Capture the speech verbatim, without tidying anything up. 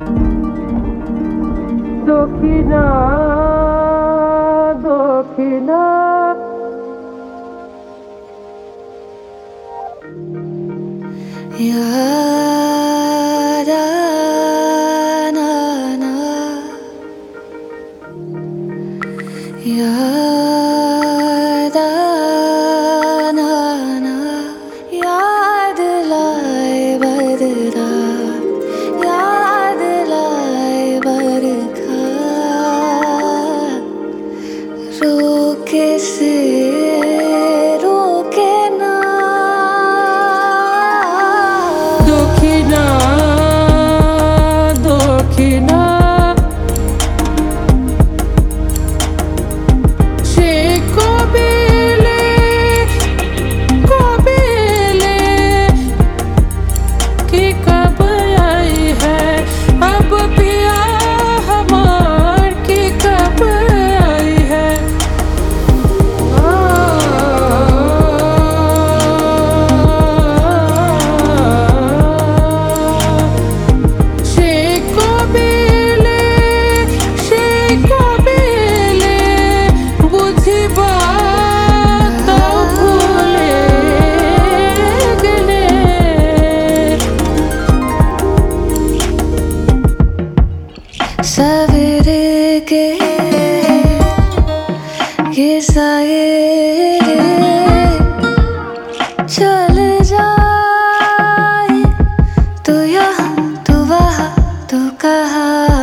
দক্ষিণা দক্ষিণা Yada na na Yada na na Yaad laye badra Yaad laye barkha Roke se roke na দক্ষিণা দক্ষিণা সে কবে এলে কবে এলে कि कब आई है अब पिया हमार कि कब आई है সে কবে এলে সে কবে এলে বুঝিবা তা ভুলে গেলে सवेरे के ये साए चल जाए तू यहाँ तू वहाँ तू कहाँ